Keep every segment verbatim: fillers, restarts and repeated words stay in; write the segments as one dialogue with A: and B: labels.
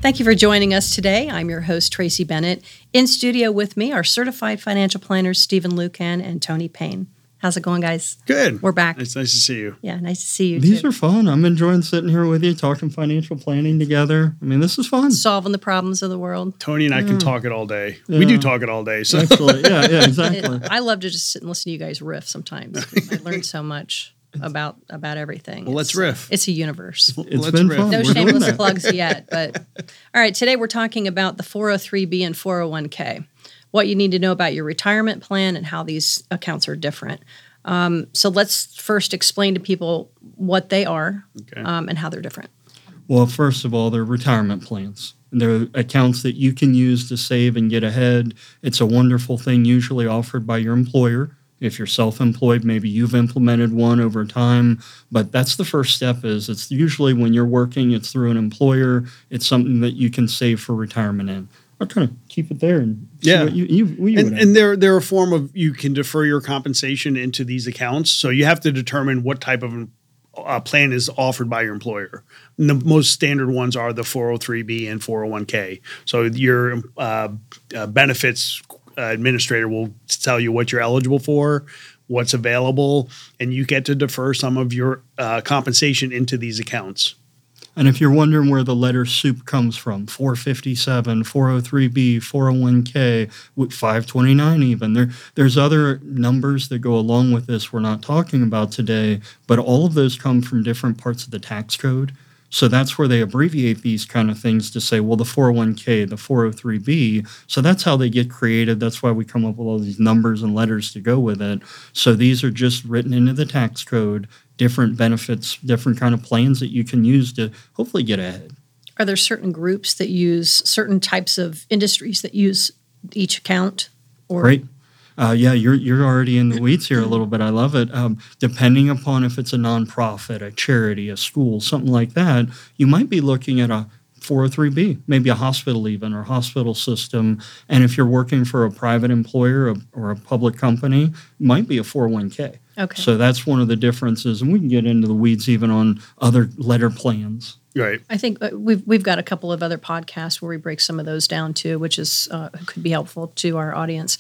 A: Thank you for joining us today. I'm your host, Tracy Bennett. In studio with me are certified financial planners Stephen Lucan and Tony Payne. How's it going, guys?
B: Good.
A: We're back.
B: It's nice to see you.
A: Yeah, nice to see you,
C: These
A: too.
C: are fun. I'm enjoying sitting here with you, talking financial planning together. I mean, this is fun.
A: Solving the problems of the world.
B: Tony and I
C: Yeah.
B: can talk it all day.
C: Yeah.
B: We do talk it all day. So
C: Excellent. Yeah, yeah, exactly.
A: It- I love to just sit and listen to you guys riff sometimes. I learn so much about about everything.
B: Well, let's
A: It's,
B: riff.
A: It's a universe.
C: It's
B: Let's
C: been
B: riff.
C: fun.
A: No
C: We're doing
A: shameless
C: that.
A: plugs yet, but all right. Today we're talking about the four oh three B and four oh one K, what you need to know about your retirement plan and how these accounts are different. Um, so let's first explain to people what they are
B: Okay.
A: um, and how they're different.
C: Well, first of all, they're retirement plans. They're accounts that you can use to save and get ahead. It's a wonderful thing usually offered by your employer. If you're self-employed, maybe you've implemented one over time. But that's the first step is it's usually when you're working, it's through an employer. It's something that you can save for retirement in. I'll kind of keep it there and see
B: Yeah.
C: what you, you, what you
B: and,
C: would
B: and they're they're a form of you can defer your compensation into these accounts. So you have to determine what type of uh, plan is offered by your employer. And the most standard ones are the four oh three B and four oh one K. So your uh, uh, benefits uh, administrator will tell you what you're eligible for, what's available, and you get to defer some of your uh, compensation into these accounts.
C: And if you're wondering where the letter soup comes from, four fifty-seven, four oh three B, four oh one K, five twenty-nine even, there, there's other numbers that go along with this we're not talking about today, but all of those come from different parts of the tax code. So that's where they abbreviate these kind of things to say, well, the four oh one K, the four oh three B. So that's how they get created. That's why we come up with all these numbers and letters to go with it. So these are just written into the tax code, different benefits, different kind of plans that you can use to hopefully get ahead.
A: Are there certain groups that use certain types of industries that use each account? Or
C: Great. Uh, yeah, you're you're already in the weeds here a little bit. I love it. Um, depending upon if it's a nonprofit, a charity, a school, something like that, you might be looking at a four oh three B, maybe a hospital even, or hospital system. And if you're working for a private employer or, or a public company, it might be a four oh one K.
A: Okay.
C: So that's one of the differences. And we can get into the weeds even on other letter plans.
B: Right.
A: I think uh, we've we've got a couple of other podcasts where we break some of those down too, which is uh, could be helpful to our audience.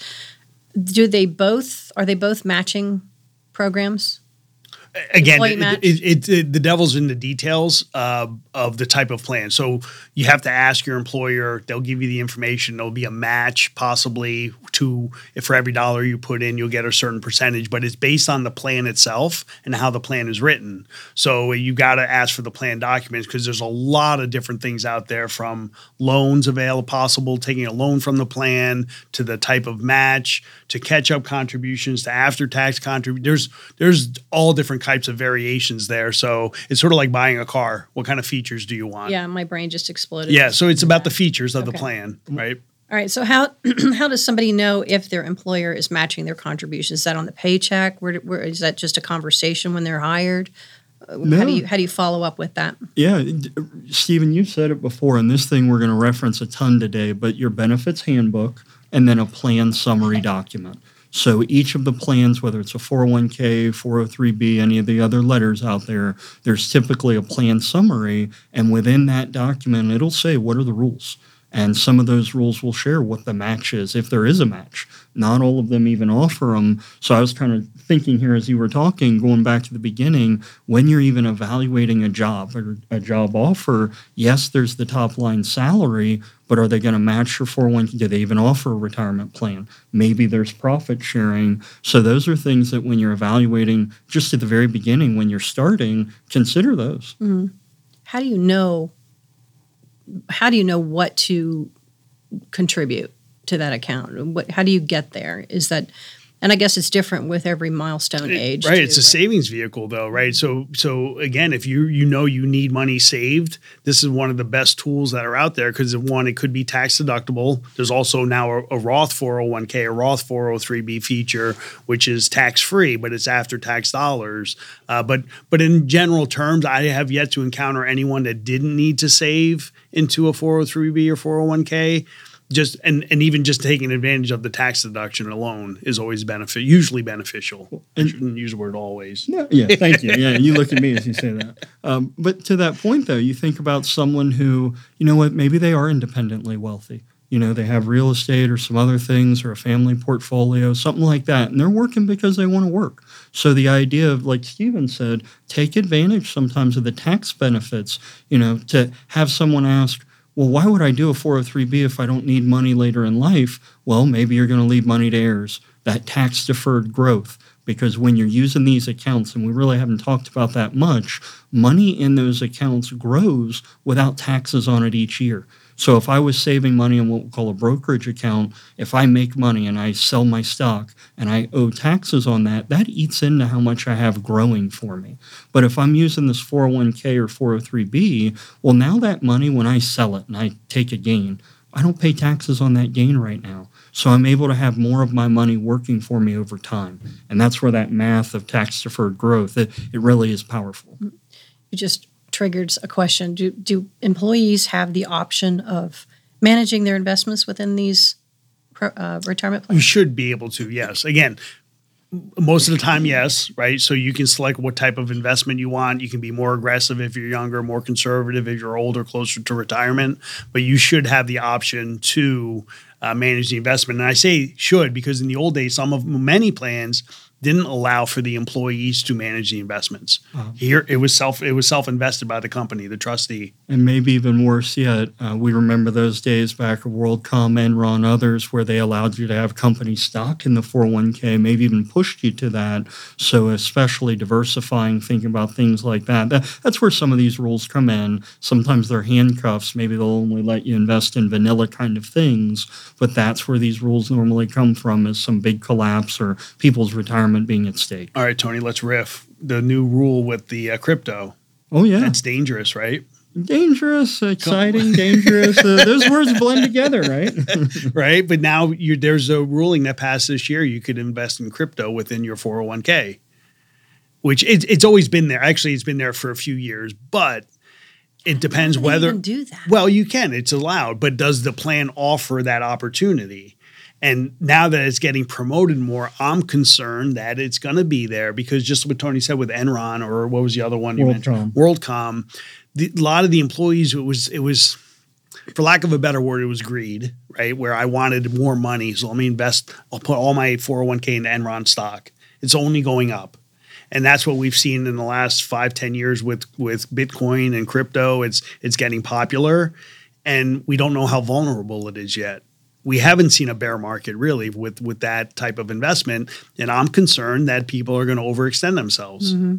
A: Do they both are they both matching programs?
B: Again,
A: Employee
B: it,
A: match?
B: it, it, it, the devil's in the details uh, of the type of plan. So you have to ask your employer. They'll give you the information. There'll be a match possibly to if for every dollar you put in, you'll get a certain percentage. But it's based on the plan itself and how the plan is written. So you got to ask for the plan documents because there's a lot of different things out there from loans available possible, taking a loan from the plan to the type of match to catch-up contributions to after-tax contributions. There's there's all different types of variations there. So it's sort of like buying a car. What kind of features do you want?
A: Yeah, my brain just exploded.
B: Yeah, so it's about the features of
A: Okay.
B: the plan, right?
A: All right. So how how does somebody know if their employer is matching their contributions? Is that on the paycheck? Where, where is that just a conversation when they're hired? Uh,
C: No.
A: How do you how do you follow up with that?
C: Yeah, d- Stephen, you've said it before, and this thing we're going to reference a ton today, but your benefits handbook and then a plan summary document. So each of the plans, whether it's a four oh one K, four oh three B, any of the other letters out there, there's typically a plan summary, and within that document, it'll say what are the rules. And some of those rules will share what the match is, if there is a match. Not all of them even offer them. So I was kind of thinking here as you were talking, going back to the beginning, when you're even evaluating a job or a job offer, yes, there's the top line salary, but are they going to match your four oh one K? Do they even offer a retirement plan? Maybe there's profit sharing. So those are things that when you're evaluating just at the very beginning, when you're starting, consider those.
A: Mm. How do you know? How do you know what to contribute to that account? What? How do you get there? Is that? And I guess it's different with every milestone age.
B: Right.
A: too,
B: It's a savings vehicle though, right? So so again, if you you know you need money saved, this is one of the best tools that are out there because one, it could be tax deductible. There's also now a, a Roth four oh one K, a Roth four oh three B feature, which is tax free, but it's after tax dollars. Uh, but but in general terms, I have yet to encounter anyone that didn't need to save into a four oh three B or four oh one K. just and, and even just taking advantage of the tax deduction alone is always benefit, usually beneficial. I shouldn't use the word always.
C: No, yeah, thank you. Yeah, you look at me as you say that. Um, but to that point, though, you think about someone who, you know what, maybe they are independently wealthy. You know, they have real estate or some other things or a family portfolio, something like that. And they're working because they want to work. So the idea of, like Stephen said, take advantage sometimes of the tax benefits, you know, to have someone ask, well, why would I do a four oh three B if I don't need money later in life? Well, maybe you're going to leave money to heirs, that tax-deferred growth. Because when you're using these accounts, and we really haven't talked about that much, money in those accounts grows without taxes on it each year. So if I was saving money in what we call a brokerage account, if I make money and I sell my stock and I owe taxes on that, that eats into how much I have growing for me. But if I'm using this four oh one k or four oh three b, well, now that money, when I sell it and I take a gain, I don't pay taxes on that gain right now. So I'm able to have more of my money working for me over time. And that's where that math of tax-deferred growth, it, it really is powerful.
A: You just triggered a question. Do, do employees have the option of managing their investments within these uh, retirement plans?
B: You should be able to, yes. Again, most of the time, yes, right? So you can select what type of investment you want. You can be more aggressive if you're younger, more conservative if you're older, closer to retirement. But you should have the option to uh, manage the investment. And I say should because in the old days, some of many plans didn't allow for the employees to manage the investments. Uh-huh. Here, it was self it was self invested by the company, the trustee.
C: And maybe even worse yet, uh, we remember those days back at WorldCom, Enron, others, where they allowed you to have company stock in the four oh one k, maybe even pushed you to that. So especially diversifying, thinking about things like that. that. That's where some of these rules come in. Sometimes they're handcuffs. Maybe they'll only let you invest in vanilla kind of things. But that's where these rules normally come from, is some big collapse or people's retirement being at stake.
B: All right, Tony, let's riff. The new rule with the uh, crypto.
C: Oh, yeah.
B: That's dangerous, right?
C: Dangerous, exciting, dangerous. Uh, those words blend together, right?
B: Right. But now you're, there's a ruling that passed this year. You could invest in crypto within your four oh one k, which it, it's always been there. Actually, it's been there for a few years, but it depends
A: How do they
B: whether
A: even do that.
B: Well, you can. It's allowed. But does the plan offer that opportunity? And now that it's getting promoted more, I'm concerned that it's going to be there because just what Tony said with Enron, or what was the other one you
C: WorldCom.
B: mentioned? WorldCom. The, a lot of the employees, it was, it was, for lack of a better word, it was greed, right? Where I wanted more money. So let me invest, I'll put all my four oh one k into Enron stock. It's only going up. And that's what we've seen in the last five, ten years with, with Bitcoin and crypto. It's, it's getting popular and we don't know how vulnerable it is yet. We haven't seen a bear market really with, with that type of investment. And I'm concerned that people are going to overextend themselves.
A: Mm-hmm.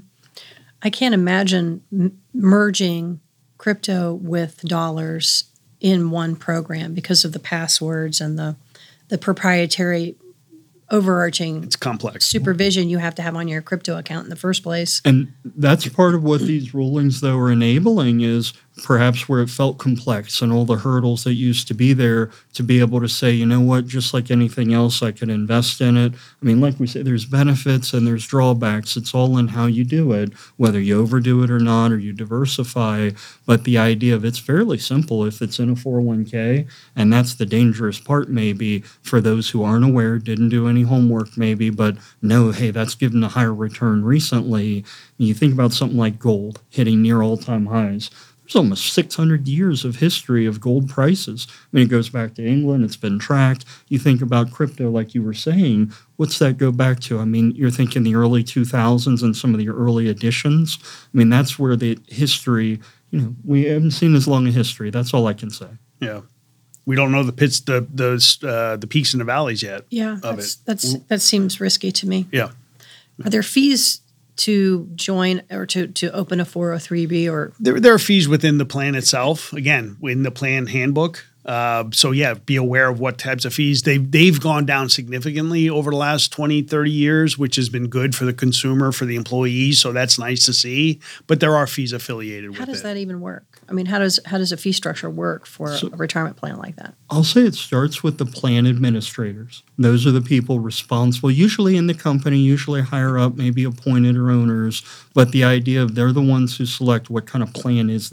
A: I can't imagine m- merging crypto with dollars in one program because of the passwords and the, the proprietary overarching
B: It's complex.
A: supervision you have to have on your crypto account in the first place.
C: And that's part of what these rulings, though, are enabling is perhaps where it felt complex and all the hurdles that used to be there to be able to say, you know what, just like anything else, I can invest in it. I mean, like we say, there's benefits and there's drawbacks. It's all in how you do it, whether you overdo it or not, or you diversify. But the idea of it's fairly simple if it's in a four oh one k, and that's the dangerous part maybe for those who aren't aware, didn't do any homework maybe, but know, hey, that's given a higher return recently. You think about something like gold hitting near all-time highs. There's almost six hundred years of history of gold prices. I mean, it goes back to England. It's been tracked. You think about crypto, like you were saying, what's that go back to? I mean, you're thinking the early two thousands and some of the early editions. I mean, that's where the history, you know, we haven't seen as long a history. That's all I can say.
B: Yeah. We don't know the pits, the the uh, the peaks and the valleys yet.
A: Yeah,
B: of
A: that's,
B: it.
A: that's that seems risky to me.
B: Yeah.
A: Are there fees to join or to, to open a four oh three b or
B: There, there are fees within the plan itself. Again, in the plan handbook. Uh, so yeah, be aware of what types of fees. They, they've gone down significantly over the last twenty, thirty years, which has been good for the consumer, for the employees. So that's nice to see. But there are fees affiliated with it.
A: how does that even work? I mean, how does how does a fee structure work for
C: So-
A: a retirement plan like that?
C: I'll say it starts with the plan administrators. Those are the people responsible, usually in the company, usually higher up, maybe appointed or owners. But the idea of they're the ones who select what kind of plan is there.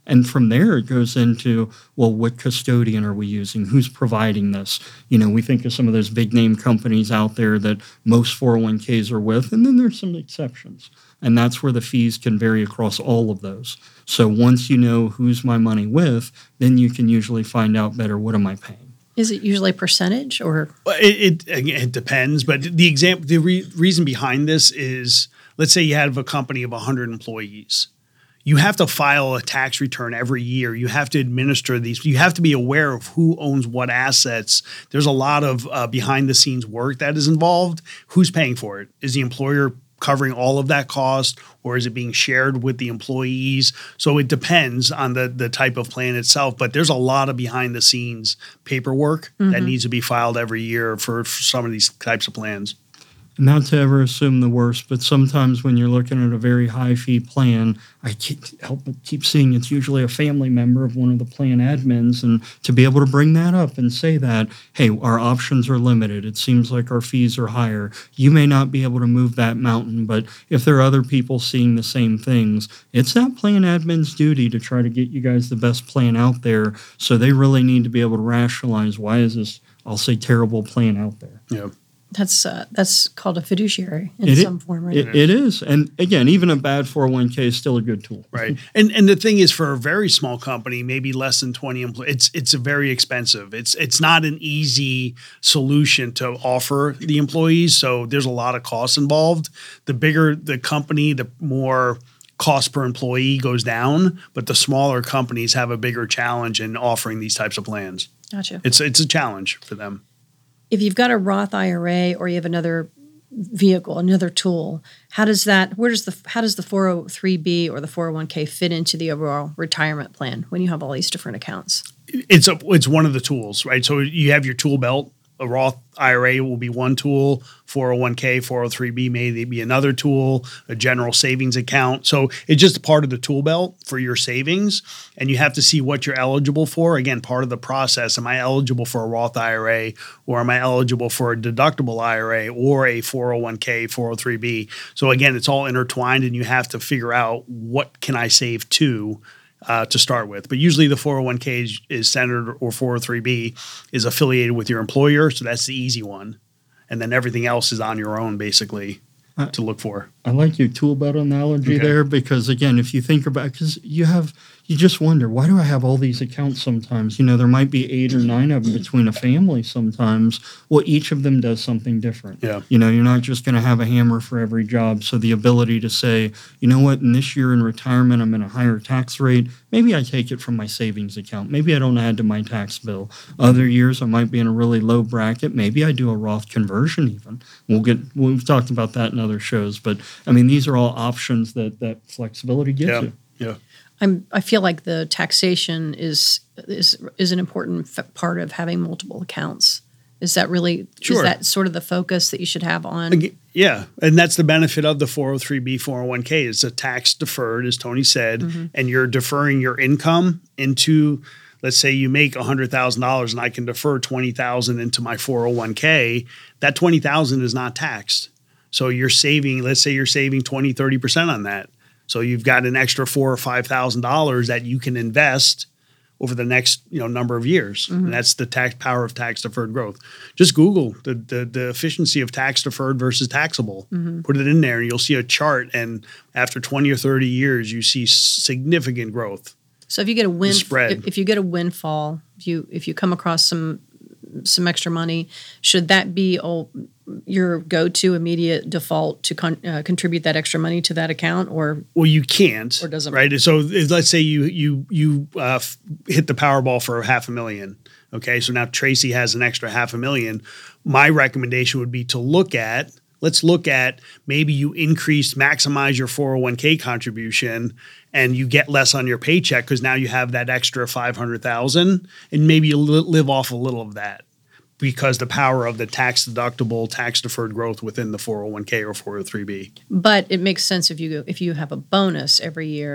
C: And from there, it goes into, well, what custodian are we using? Who's providing this? You know, we think of some of those big name companies out there that most four oh one k's are with, and then there's some exceptions. And that's where the fees can vary across all of those. So once you know who's my money with, then you can usually find out better, what am I paying?
A: Is it usually percentage or?
B: Well, It, it, it depends, but the example, the re- reason behind this is, let's say you have a company of one hundred employees. You have to file a tax return every year. You have to administer these. You have to be aware of who owns what assets. There's a lot of uh, behind the scenes work that is involved. Who's paying for it? Is the employer covering all of that cost, or is it being shared with the employees? So it depends on the the type of plan itself, but there's a lot of behind the scenes paperwork mm-hmm. that needs to be filed every year for, for some of these types of plans.
C: Not to ever assume the worst, but sometimes when you're looking at a very high fee plan, I can't help but keep seeing it's usually a family member of one of the plan admins. And to be able to bring that up and say that, hey, our options are limited. It seems like our fees are higher. You may not be able to move that mountain, but if there are other people seeing the same things, it's that plan admin's duty to try to get you guys the best plan out there. So they really need to be able to rationalize, why is this, I'll say, terrible plan out there?
B: Yeah.
A: That's uh, that's called a fiduciary in
C: it
A: some
C: is,
A: form, right?
C: It, it is. And again, even a bad four oh one k is still a good tool.
B: Right. And and the thing is, for a very small company, maybe less than twenty employees, it's it's a very expensive. It's it's not an easy solution to offer the employees. So there's a lot of costs involved. The bigger the company, the more cost per employee goes down, but the smaller companies have a bigger challenge in offering these types of plans.
A: Gotcha.
B: It's it's a challenge for them.
A: If you've got a Roth I R A or you have another vehicle, another tool, how does that, where does the, how does the four oh three B or the four oh one k fit into the overall retirement plan when you have all these different accounts?
B: It's a, it's one of the tools, right? So you have your tool belt. A Roth I R A will be one tool, four oh one k, four oh three B may be another tool, a general savings account. So it's just part of the tool belt for your savings, and you have to see what you're eligible for. Again, part of the process, am I eligible for a Roth I R A, or am I eligible for a deductible I R A or a four oh one k, four oh three B? So again, it's all intertwined, and you have to figure out, what can I save to Uh, to start with. But usually the four oh one k is, is centered, or four oh three B is affiliated with your employer. So that's the easy one. And then everything else is on your own, basically, uh, to look for.
C: I like your tool belt analogy
B: Okay.
C: there, because again, if you think about, because you have, you just wonder, why do I have all these accounts sometimes? You know, there might be eight or nine of them between a family sometimes. Well, each of them does something different.
B: Yeah.
C: You know, you're not just going to have a hammer for every job. So the ability to say, you know what, in this year in retirement, I'm in a higher tax rate. Maybe I take it from my savings account. Maybe I don't add to my tax bill. Other years, I might be in a really low bracket. Maybe I do a Roth conversion even. We'll get, we've talked about that in other shows. But I mean, these are all options that that flexibility gives
B: Yeah.
C: you.
B: Yeah.
A: I'm, I feel like the taxation is is is an important f- part of having multiple accounts. Is that really,
B: Sure.
A: is that sort of the focus that you should have on?
B: Aga- Yeah. And that's the benefit of the four oh three B, four oh one k. It's a tax deferred, as Tony said,
A: Mm-hmm.
B: and you're deferring your income into, let's say you make one hundred thousand dollars and I can defer twenty thousand dollars into my four oh one k. That twenty thousand dollars is not taxed. So you're saving, let's say you're saving twenty, thirty percent on that. So you've got an extra four or five thousand dollars that you can invest over the next, you know, number of years.
A: Mm-hmm.
B: And that's the tax power of tax deferred growth. Just Google the the, the efficiency of tax deferred versus taxable.
A: Mm-hmm.
B: Put it in there and you'll see a chart. And after twenty or thirty years, you see significant growth.
A: So if you get a win,
B: spread.
A: if, if you get a windfall, if you if you come across some some extra money, should that be all, your go-to immediate default to con, uh, contribute that extra money to that account, or
B: Well, you can't,
A: Or doesn't
B: right? So if- let's say you you you uh, f- hit the Powerball for half a million. Okay, so now Tracy has an extra half a million. My recommendation would be to look at. Let's look at maybe you increase, maximize your four oh one k contribution, and you get less on your paycheck because now you have that extra five hundred thousand, and maybe you li- live off a little of that, because the power of the tax deductible, tax deferred growth within the four oh one k or four oh three B.
A: but it makes sense if you go, if you have a bonus every year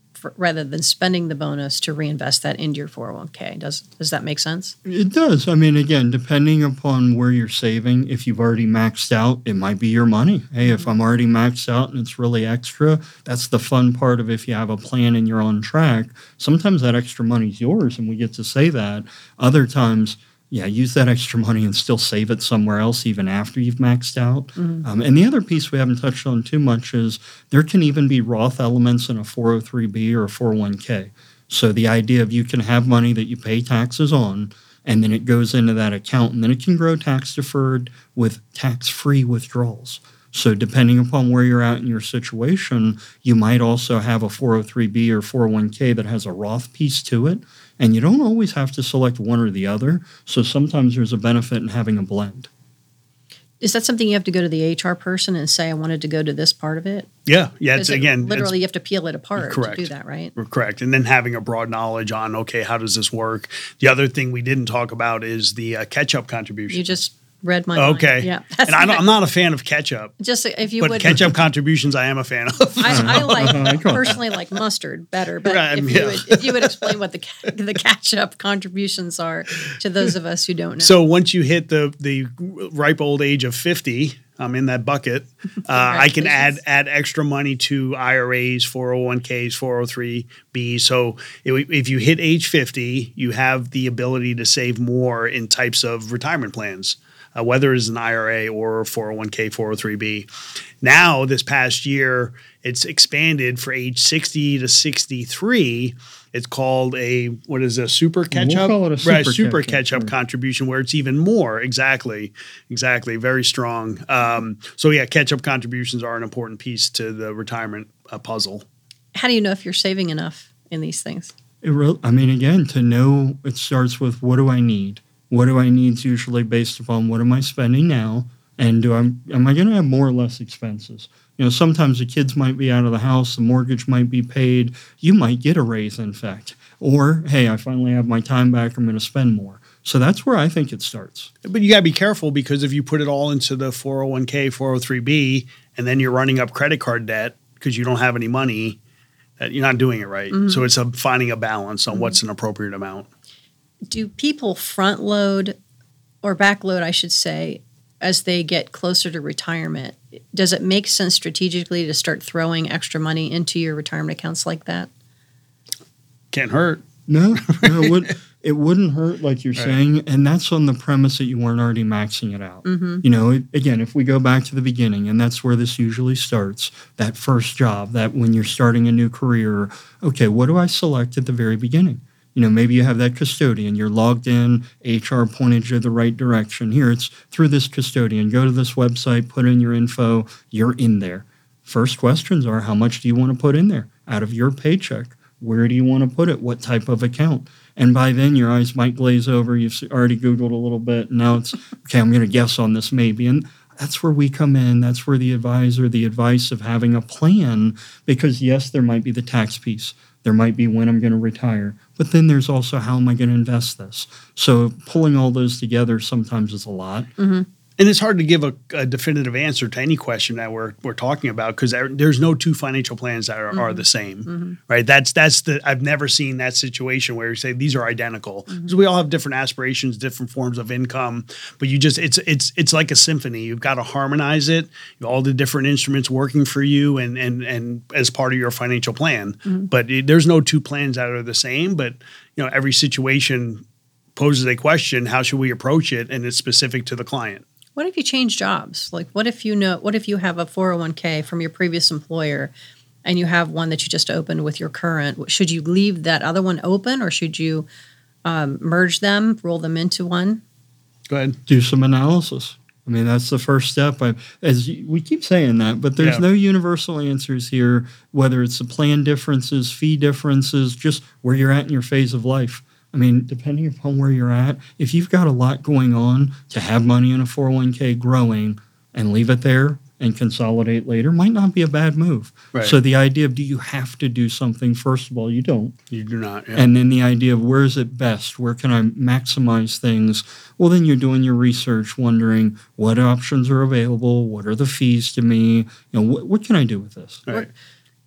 A: for, rather than spending the bonus to reinvest that into your four oh one k. Does does that make sense?
C: It does. I mean, again, depending upon where you're saving, if you've already maxed out, it might be your money. Hey, mm-hmm. if I'm already maxed out and it's really extra, that's the fun part of if you have a plan and you're on track. Sometimes that extra money's yours and we get to say that. Other times, yeah, use that extra money and still save it somewhere else even after you've maxed out. Mm-hmm. Um, and the other piece we haven't touched on too much is there can even be Roth elements in a four oh three b or a four oh one k. So the idea of you can have money that you pay taxes on, and then it goes into that account, and then it can grow tax deferred with tax-free withdrawals. So depending upon where you're at in your situation, you might also have a four oh three b or four oh one k that has a Roth piece to it. And you don't always have to select one or the other. So sometimes there's a benefit in having a blend.
A: Is that something you have to go to the H R person and say, I wanted to go to this part of it?
B: Yeah. Yeah. It's
A: it,
B: again,
A: literally
B: it's,
A: you have to peel it apart
B: correct.
A: to do that, right?
B: Correct. And then having a broad knowledge on, okay, how does this work? The other thing we didn't talk about is the uh, catch-up contribution.
A: You just read my
B: okay.
A: mind. Yeah.
B: And I don't, I'm not a fan of ketchup.
A: Just if you
B: but
A: would.
B: ketchup contributions I am a fan of.
A: I, I like personally like mustard better, but
B: right,
A: if,
B: yeah.
A: you would, if you would explain what the the ketchup contributions are to those of us who don't know.
B: So once you hit the the ripe old age of fifty, I'm in that bucket. Uh, I can add add extra money to I R As, four oh one k's, four oh three b's. So if, if you hit age fifty, you have the ability to save more in types of retirement plans. Uh, whether it's an I R A or four oh one k, four oh three b. Now, this past year, it's expanded for age sixty to sixty-three. It's called a, what is a super catch-up?
C: We'll call it a super,
B: right, super
C: catch-up,
B: catch-up
C: right.
B: contribution where it's even more. Exactly. Exactly. Very strong. Um, so, yeah, catch-up contributions are an important piece to the retirement uh, puzzle.
A: How do you know if you're saving enough in these things?
C: It re- I mean, again, to know, it starts with what do I need? What do I need is usually based upon what am I spending now, and do I am I going to have more or less expenses? You know, sometimes the kids might be out of the house, the mortgage might be paid, you might get a raise, in fact. Or, hey, I finally have my time back, I'm going to spend more. So that's where I think it starts.
B: But you got to be careful because if you put it all into the four oh one k, four oh three b, and then you're running up credit card debt because you don't have any money, you're not doing it right. Mm-hmm. So it's a, finding a balance on mm-hmm. what's an appropriate amount.
A: Do people front load or back load, I should say, as they get closer to retirement? Does it make sense strategically to start throwing extra money into your retirement accounts like that?
B: Can't hurt.
C: No, no it, would, it wouldn't hurt like you're right. saying, and that's on the premise that you weren't already maxing it out. Mm-hmm. You know, it, again, if we go back to the beginning, and that's where this usually starts, that first job, that when you're starting a new career, okay, what do I select at the very beginning? You know, maybe you have that custodian, you're logged in, H R pointed you the right direction. Here, it's through this custodian. Go to this website, put in your info, you're in there. First questions are, how much do you want to put in there out of your paycheck? Where do you want to put it? What type of account? And by then, your eyes might glaze over. You've already Googled a little bit. And now it's, okay, I'm going to guess on this maybe. And that's where we come in. That's where the advisor, the advice of having a plan, because yes, there might be the tax piece. There might be when I'm going to retire. But then there's also how am I going to invest this? So pulling all those together sometimes is a lot.
A: Mm-hmm.
B: And it's hard to give a, a definitive answer to any question that we're we're talking about because there, there's no two financial plans that are, mm-hmm. are the same, mm-hmm. right? That's that's the I've never seen that situation where you say these are identical because mm-hmm. we all have different aspirations, different forms of income, but you just it's it's it's like a symphony. You've got to harmonize it, all the different instruments working for you, and and and as part of your financial plan. Mm-hmm. But it, there's no two plans that are the same. But you know, every situation poses a question: how should we approach it? And it's specific to the client.
A: What if you change jobs? Like, what if you know? What if you have a four oh one k from your previous employer, and you have one that you just opened with your current? Should you leave that other one open, or should you um, merge them, roll them into one?
B: Go ahead.
C: Do some analysis. I mean, that's the first step. I, as you, we keep saying that, but there's yeah. no universal answers here. Whether it's the plan differences, fee differences, just where you're at in your phase of life. I mean, depending upon where you're at, if you've got a lot going on, to have money in a four oh one k growing and leave it there and consolidate later might not be a bad move.
B: Right.
C: So the idea of do you have to do something? First of all, you don't.
B: You do not. Yeah.
C: And then the idea of where is it best? Where can I maximize things? Well, then you're doing your research, wondering what options are available, what are the fees to me, you know, what, what can I do with this?
B: Right.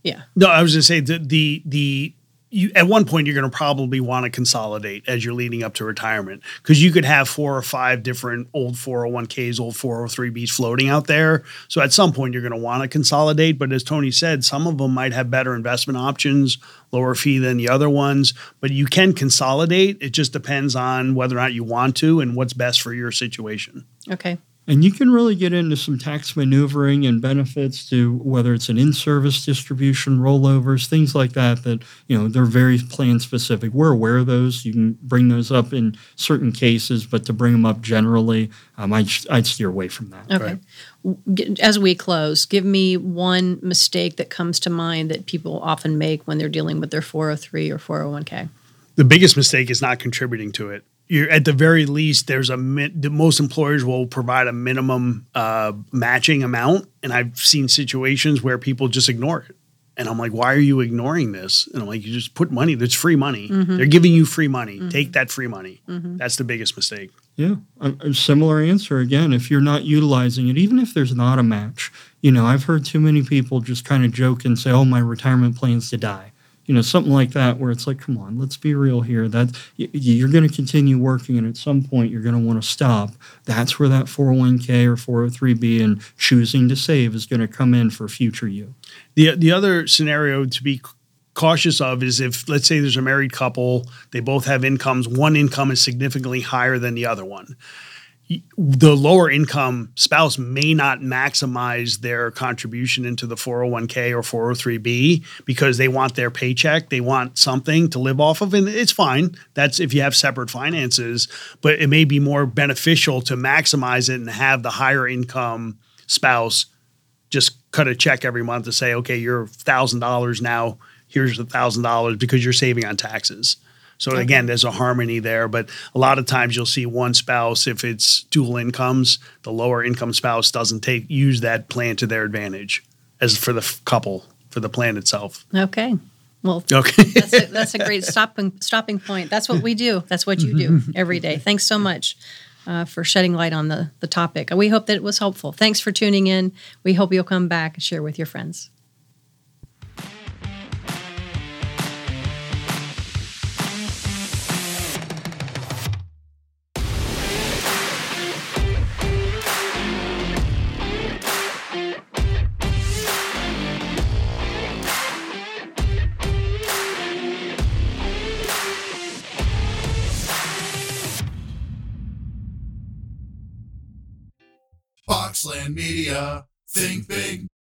A: Yeah.
B: No, I was going to say the the the you at one point you're going to probably want to consolidate as you're leading up to retirement, because you could have four or five different old four oh one k's, old four oh three b's floating out there. So at some point you're going to want to consolidate. But as Tony said, some of them might have better investment options, lower fee than the other ones. But you can consolidate. It just depends on whether or not you want to and what's best for your situation.
A: Okay.
C: And you can really get into some tax maneuvering and benefits to whether it's an in-service distribution, rollovers, things like that, that, you know, they're very plan specific. We're aware of those. You can bring those up in certain cases, but to bring them up generally, um, I'd, I'd steer away from that.
A: Okay. Right. As we close, give me one mistake that comes to mind that people often make when they're dealing with their four oh three or four oh one k.
B: The biggest mistake is not contributing to it. You're, at the very least, there's a the most employers will provide a minimum uh, matching amount, and I've seen situations where people just ignore it. And I'm like, why are you ignoring this? And I'm like, you just put money. That's free money. Mm-hmm. They're giving you free money. Mm-hmm. Take that free money. Mm-hmm. That's the biggest mistake.
C: Yeah, a, a similar answer again. If you're not utilizing it, even if there's not a match, you know, I've heard too many people just kind of joke and say, "Oh, my retirement plan's to die." You know, something like that, where it's like, come on, let's be real here. That you're going to continue working, and at some point you're going to want to stop. That's where that four oh one k or four oh three b and choosing to save is going to come in for future you.
B: The the other scenario to be cautious of is if, let's say, there's a married couple, they both have incomes. One income is significantly higher than the other one. The lower income spouse may not maximize their contribution into the four oh one k or four oh three b because they want their paycheck. They want something to live off of, and it's fine. That's if you have separate finances, but it may be more beneficial to maximize it and have the higher income spouse just cut a check every month to say, okay, you're one thousand dollars now. Here's one thousand dollars because you're saving on taxes. So okay. Again, there's a harmony there, but a lot of times you'll see one spouse, if it's dual incomes, the lower income spouse doesn't take use that plan to their advantage as for the f- couple, for the plan itself.
A: Okay. Well,
B: okay.
A: that's, a, that's a great stopping stopping point. That's what we do. That's what you do every day. Thanks so much uh, for shedding light on the, the topic. We hope that it was helpful. Thanks for tuning in. We hope you'll come back and share with your friends.
D: Boxland Media. Think big.